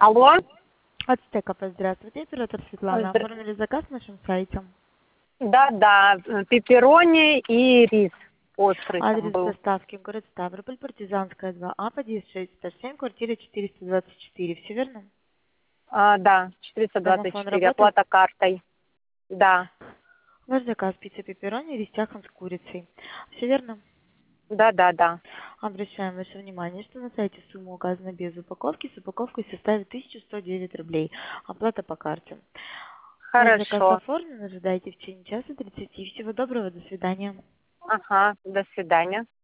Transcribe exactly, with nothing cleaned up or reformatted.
Алло. Ацтеков, здравствуйте, оператор Светлана. Здра- Оформили заказ на нашем сайте. Да, да, пепперони и рис острый там Адрес был. доставки: город Ставрополь, Партизанская, два А, подъезд шесть, этаж семь, квартира четыреста двадцать четыре. Все верно? А, да, четыреста двадцать Домофон четыре, работает? оплата картой. Да, Ваш заказ: пицца пепперони, рис тяхом с курицей. Все верно? да, да, да. Обращаем ваше внимание, что на сайте сумма указана без упаковки, с упаковкой составит тысяча сто девять рублей. Оплата по карте. Ваш заказ Хорошо. оформлен, ожидайте в течение часа тридцати. Всего доброго, до свидания. Ага, до свидания.